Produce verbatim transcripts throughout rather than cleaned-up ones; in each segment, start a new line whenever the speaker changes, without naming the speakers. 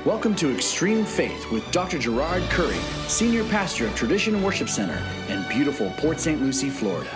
Welcome to Extreme Faith with Doctor Gerard Curry, Senior Pastor of Tradition Worship Center in beautiful Port Saint Lucie, Florida.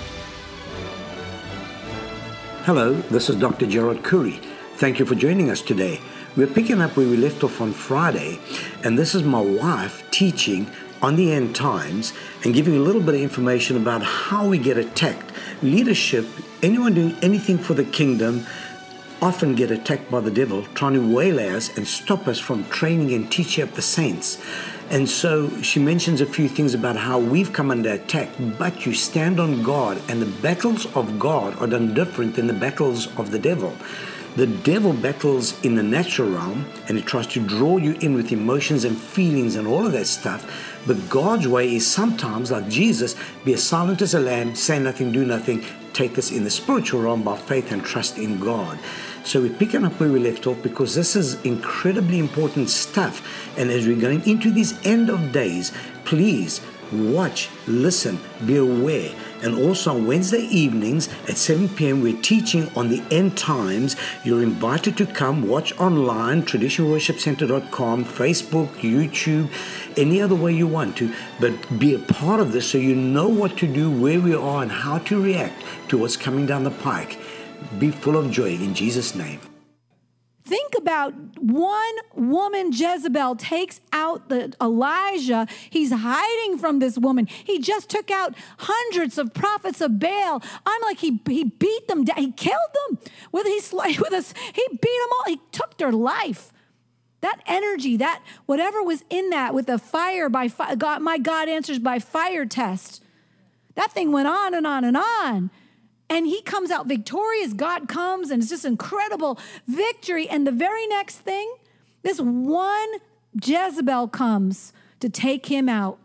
Hello, this is Doctor Gerard Curry. Thank you for joining us today. We're picking up where we left off on Friday, and this is my wife teaching on the end times and giving a little bit of information about how we get attacked. Leadership, anyone doing anything for the kingdom, often get attacked by the devil, trying to waylay us and stop us from training and teaching up the saints. And so she mentions a few things about how we've come under attack, but you stand on God, and the battles of God are done different than the battles of the devil. The devil battles in the natural realm, and it tries to draw you in with emotions and feelings and all of that stuff. But God's way is sometimes, like Jesus, be as silent as a lamb, say nothing, do nothing, take us in the spiritual realm by faith and trust in God. So we're picking up where we left off because this is incredibly important stuff. And as we're going into these end of days, please watch, listen, be aware. And also on Wednesday evenings at seven p.m. we're teaching on the end times. You're invited to come watch online, tradition worship center dot com, Facebook, YouTube, any other way you want to, but be a part of this so you know what to do, where we are, and how to react to what's coming down the pike. Be full of joy in Jesus' name.
Think about one woman, Jezebel, takes out the Elijah. He's hiding from this woman. He just took out hundreds of prophets of Baal. I'm like, he he beat them down. He killed them with his with us. He beat them all. He took their life. That energy, that whatever was in that with the fire by fire, God, my God answers by fire test. That thing went on and on and on. And he comes out victorious. God comes, and it's just incredible victory. And the very next thing, this one Jezebel comes to take him out.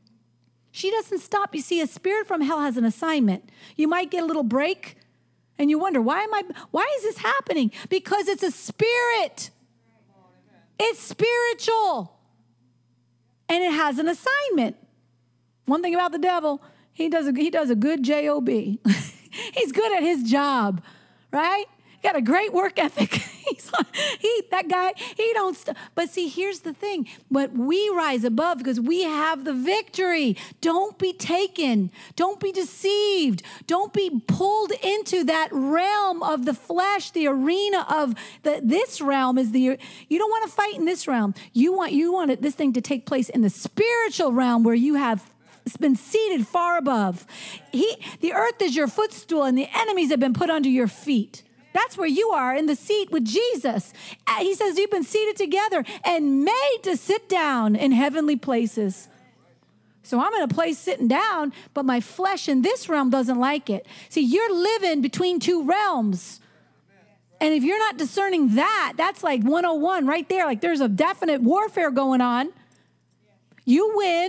She doesn't stop. You see, a spirit from hell has an assignment. You might get a little break, and you wonder, why am I? Why is this happening? Because it's a spirit. It's spiritual, and it has an assignment. One thing about the devil, he does a, he does a good job. He's good at his job, right? He got a great work ethic. He's he that guy, he don't st- but see, here's the thing. But we rise above because we have the victory. Don't be taken. Don't be deceived. Don't be pulled into that realm of the flesh, the arena of the this realm is the you don't want to fight in this realm. You want you want it, this thing to take place in the spiritual realm where you have it's been seated far above. He, the earth is your footstool, and the enemies have been put under your feet. That's where you are, in the seat with Jesus. He says you've been seated together and made to sit down in heavenly places. So I'm in a place sitting down, but my flesh in this realm doesn't like it. See, you're living between two realms. And if you're not discerning that, that's like one oh one right there. Like there's a definite warfare going on. You win.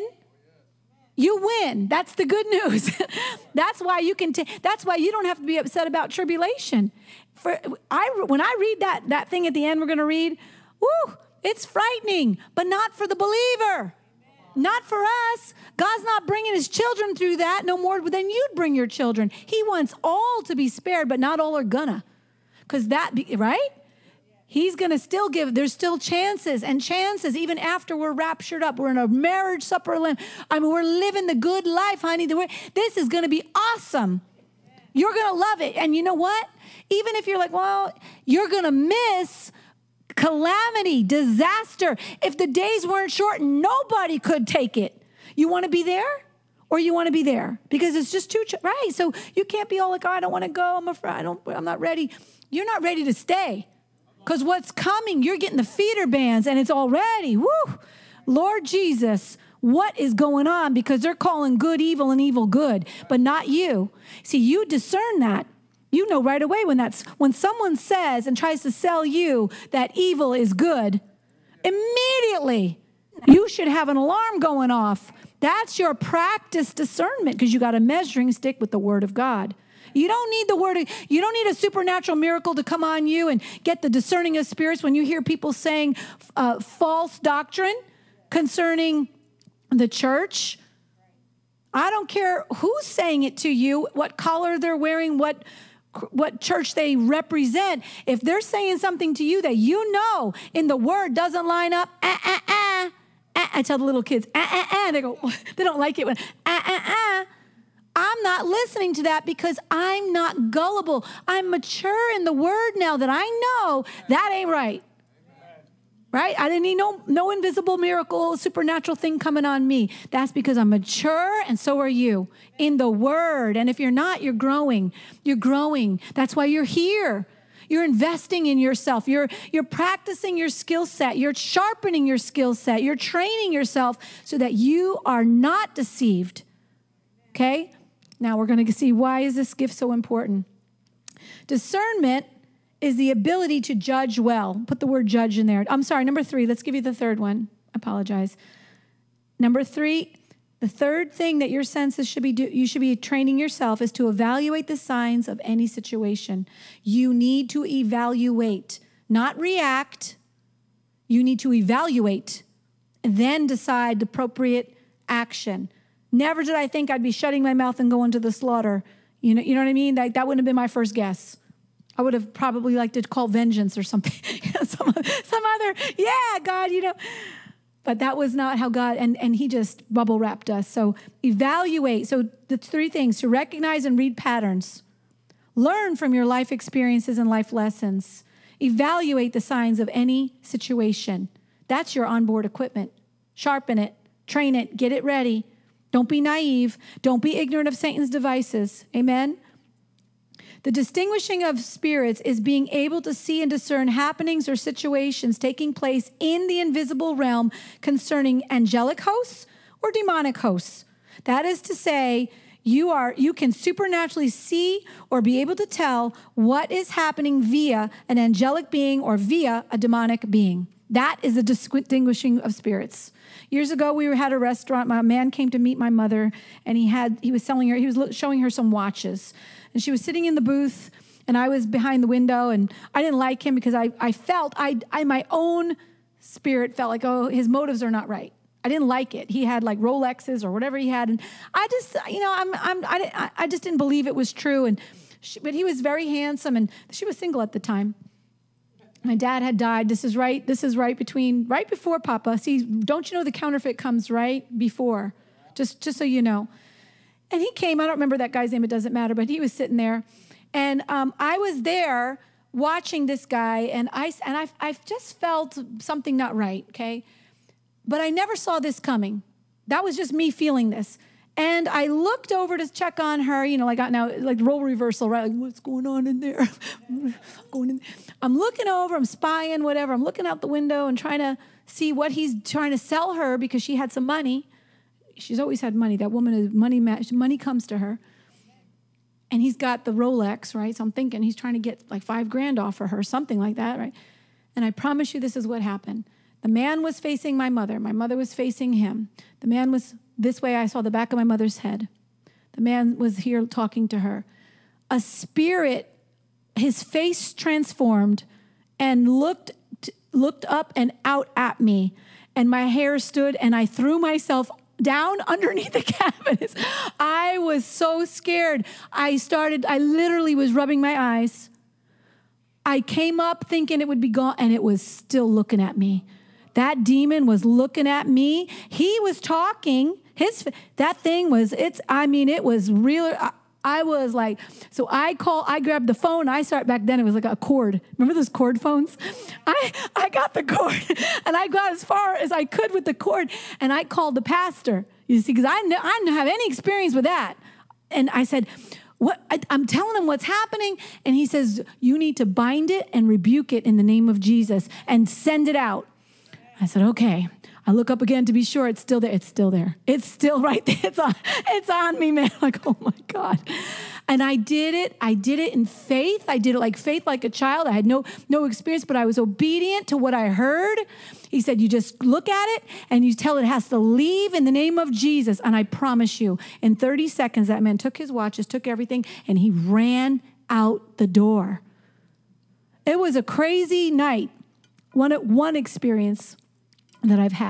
You win. That's the good news. That's why you can. T- that's why you don't have to be upset about tribulation. For I, when I read that that thing at the end, we're going to read. Woo! It's frightening, but not for the believer. Not for us. God's not bringing His children through that no more than you'd bring your children. He wants all to be spared, but not all are gonna, because that be, right. He's going to still give, there's still chances and chances even after we're raptured up. We're in a marriage supper. I mean, we're living the good life, honey. This is going to be awesome. You're going to love it. And you know what? Even if you're like, well, you're going to miss calamity, disaster. If the days weren't short, nobody could take it. You want to be there? Or you want to be there? Because it's just too, ch- right? So you can't be all like, oh, I don't want to go. I'm afraid. I don't, I'm not ready. You're not ready to stay. Because what's coming, you're getting the feeder bands, and it's already, woo, Lord Jesus, what is going on? Because they're calling good evil and evil good, but not you. See, you discern that. You know right away when that's, when someone says and tries to sell you that evil is good, immediately you should have an alarm going off. That's your practice discernment because you got a measuring stick with the Word of God. You don't need the word. You don't need a supernatural miracle to come on you and get the discerning of spirits when you hear people saying uh, false doctrine concerning the church. I don't care who's saying it to you, what color they're wearing, what what church they represent, if they're saying something to you that you know in the word doesn't line up, ah, ah, ah, ah, I tell the little kids, ah, ah, ah, they go, they don't like it when, ah, ah, ah. I'm not listening to that because I'm not gullible. I'm mature in the word now that I know that ain't right. Right? I didn't need no, no invisible miracle, supernatural thing coming on me. That's because I'm mature, and so are you in the word. And if you're not, you're growing. You're growing. That's why you're here. You're investing in yourself. You're, you're practicing your skill set. You're sharpening your skill set. You're training yourself so that you are not deceived. Okay? Now we're going to see, why is this gift so important? Discernment is the ability to judge well. Put the word judge in there. I'm sorry, number three. Let's give you the third one. I apologize. Number three, the third thing that your senses should be do, you should be training yourself is to evaluate the signs of any situation. You need to evaluate, not react. You need to evaluate and then decide the appropriate action. Never did I think I'd be shutting my mouth and going to the slaughter. You know, you know what I mean? Like, that wouldn't have been my first guess. I would have probably liked to call vengeance or something. some, some other, yeah, God, you know. But that was not how God, and, and he just bubble wrapped us. So evaluate. So the three things: to recognize and read patterns. Learn from your life experiences and life lessons. Evaluate the signs of any situation. That's your onboard equipment. Sharpen it, train it, get it ready. Don't be naive. Don't be ignorant of Satan's devices. Amen? The distinguishing of spirits is being able to see and discern happenings or situations taking place in the invisible realm concerning angelic hosts or demonic hosts. That is to say, you are you can supernaturally see or be able to tell what is happening via an angelic being or via a demonic being. That is the distinguishing of spirits. Years ago, we were at a restaurant. My man came to meet my mother, and he had he was selling her. He was showing her some watches, and she was sitting in the booth, and I was behind the window, and I didn't like him because I I felt I I my own spirit felt like, oh, his motives are not right. I didn't like it. He had like Rolexes or whatever he had, and I just you know I'm I'm I I just didn't believe it was true. And she, but he was very handsome, and she was single at the time. My dad had died. This is right. This is right between, right before Papa. See, don't you know the counterfeit comes right before? Just, just so you know. And he came. I don't remember that guy's name. It doesn't matter. But he was sitting there, and um, I was there watching this guy, and I and I I just felt something not right. Okay, but I never saw this coming. That was just me feeling this. And I looked over to check on her, you know, like now, like role reversal, right? Like, what's going on in there? going in. I'm looking over, I'm spying, whatever. I'm looking out the window and trying to see what he's trying to sell her because she had some money. She's always had money. That woman is money. Money comes to her. And he's got the Rolex, right? So I'm thinking he's trying to get like five grand off for her, something like that, right? And I promise you, this is what happened. The man was facing my mother. My mother was facing him. The man was this way. I saw the back of my mother's head. The man was here talking to her. A spirit, his face transformed and looked looked up and out at me. And my hair stood, and I threw myself down underneath the cabinets. I was so scared. I started, I literally was rubbing my eyes. I came up thinking it would be gone, and it was still looking at me. That demon was looking at me. He was talking. His that thing was, it's, I mean, it was real. I, I was like, so I call, I grabbed the phone. I started, back then it was like a cord. Remember those cord phones? I, I got the cord, and I got as far as I could with the cord, and I called the pastor, you see, because I, I didn't have any experience with that. And I said, what? I, I'm telling him what's happening. And he says, you need to bind it and rebuke it in the name of Jesus and send it out. I said, okay. I look up again to be sure it's still there. It's still there. It's still right there. It's on, it's on me, man. Like, oh my God. And I did it. I did it in faith. I did it like faith, like a child. I had no, no experience, but I was obedient to what I heard. He said, you just look at it and you tell it has to leave in the name of Jesus. And I promise you, in thirty seconds, that man took his watches, took everything, and he ran out the door. It was a crazy night. One, one experience that I've had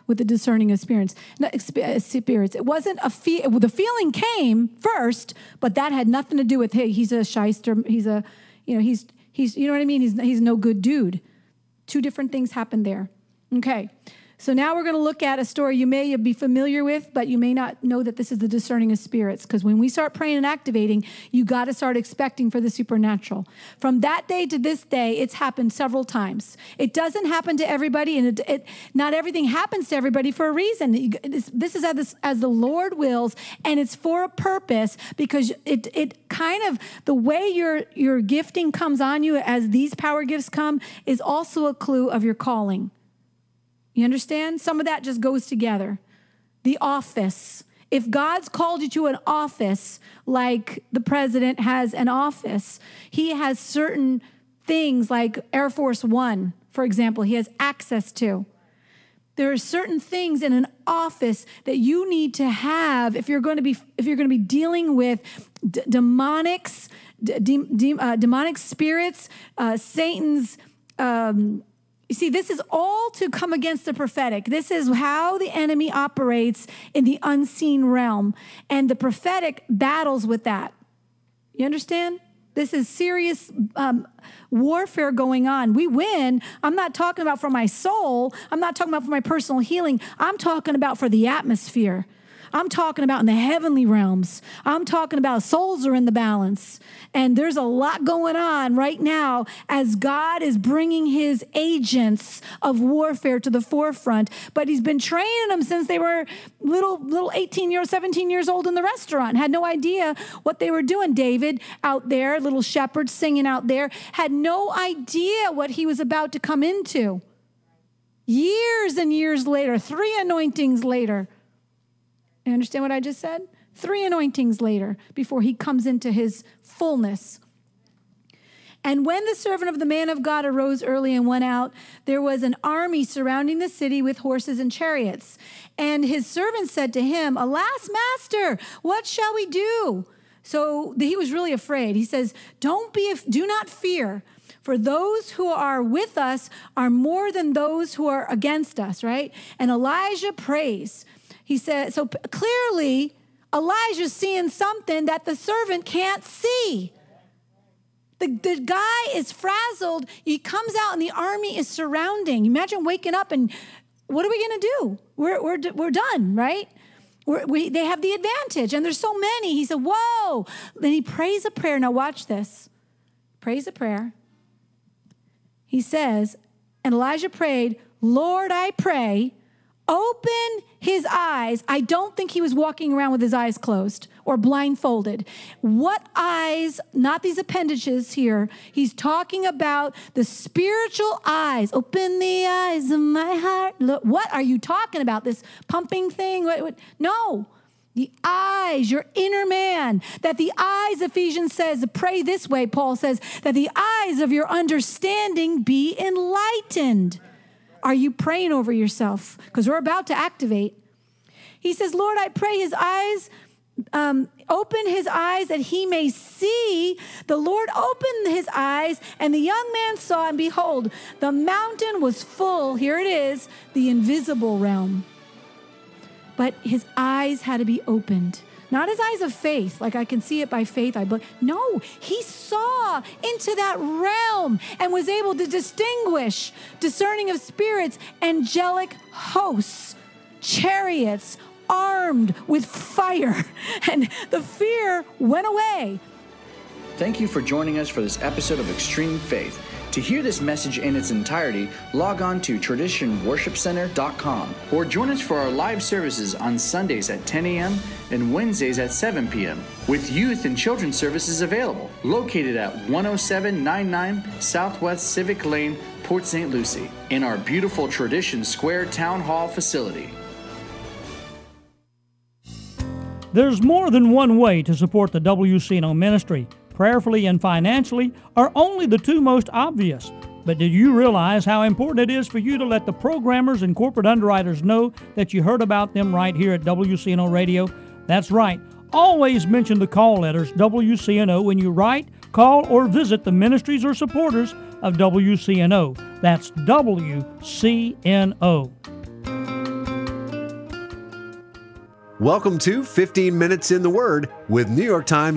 with the discerning of spirits. No, spirits. It wasn't a fe- the feeling came first, but that had nothing to do with, hey, he's a shyster. He's a, you know, he's he's you know what I mean. He's he's no good dude. Two different things happened there. Okay. So now we're going to look at a story you may be familiar with, but you may not know that this is the discerning of spirits. Because when we start praying and activating, you got to start expecting for the supernatural. From that day to this day, it's happened several times. It doesn't happen to everybody, and it, it, not everything happens to everybody for a reason. This, this is as, as the Lord wills, and it's for a purpose, because it it kind of, the way your, your gifting comes on you as these power gifts come is also a clue of your calling. You understand? Some of that just goes together. The office. If God's called you to an office, like the president has an office, he has certain things like Air Force One, for example, he has access to. There are certain things in an office that you need to have if you're going to be if you're going to be dealing with d- demonics, d- de- uh, demonic spirits, uh, Satan's. Um, You see, this is all to come against the prophetic. This is how the enemy operates in the unseen realm. And the prophetic battles with that. You understand? This is serious um, warfare going on. We win. I'm not talking about for my soul. I'm not talking about for my personal healing. I'm talking about for the atmosphere. I'm talking about in the heavenly realms. I'm talking about souls are in the balance. And there's a lot going on right now as God is bringing his agents of warfare to the forefront. But he's been training them since they were little, little eighteen years, seventeen years old in the restaurant. Had no idea what they were doing. David out there, little shepherd singing out there, had no idea what he was about to come into. Years and years later, three anointings later. You understand what I just said? Three anointings later before he comes into his fullness. And when the servant of the man of God arose early and went out, there was an army surrounding the city with horses and chariots. And his servant said to him, "Alas, master, what shall we do?" So he was really afraid. He says, "Don't be, do not fear, for those who are with us are more than those who are against us," right? And Elijah prays. He said, so clearly, Elijah's seeing something that the servant can't see. The, the guy is frazzled. He comes out and the army is surrounding. Imagine waking up and what are we going to do? We're, we're, we're done, right? We're, we, they have the advantage and there's so many. He said, whoa. Then he prays a prayer. Now watch this. Prays a prayer. He says, and Elijah prayed, "Lord, I pray, open his eyes." I don't think he was walking around with his eyes closed or blindfolded. What eyes? Not these appendages here. He's talking about the spiritual eyes. Open the eyes of my heart. Look, what are you talking about? This pumping thing? What, what? No. The eyes, your inner man. That the eyes, Ephesians says, pray this way, Paul says, that the eyes of your understanding be enlightened. Are you praying over yourself? Because we're about to activate. He says, "Lord, I pray his eyes, um, open his eyes that he may see." The Lord opened his eyes, and the young man saw, and behold, the mountain was full. Here it is, the invisible realm. But his eyes had to be opened. Not his eyes of faith, like I can see it by faith. I believe. No, he saw into that realm and was able to distinguish, discerning of spirits, angelic hosts, chariots, armed with fire. And the fear went away.
Thank you for joining us for this episode of Extreme Faith. To hear this message in its entirety, log on to tradition worship center dot com or join us for our live services on Sundays at ten a.m. and Wednesdays at seven p.m. with youth and children's services available, located at one oh seven ninety-nine Southwest Civic Lane, Port Saint Lucie, in our beautiful Tradition Square Town Hall facility.
There's more than one way to support the W C N O ministry. Prayerfully and financially are only the two most obvious. But did you realize how important it is for you to let the programmers and corporate underwriters know that you heard about them right here at W C N O Radio? That's right. Always mention the call letters W C N O when you write, call, or visit the ministries or supporters of W C N O. That's W C N O.
Welcome to fifteen minutes in the Word with New York Times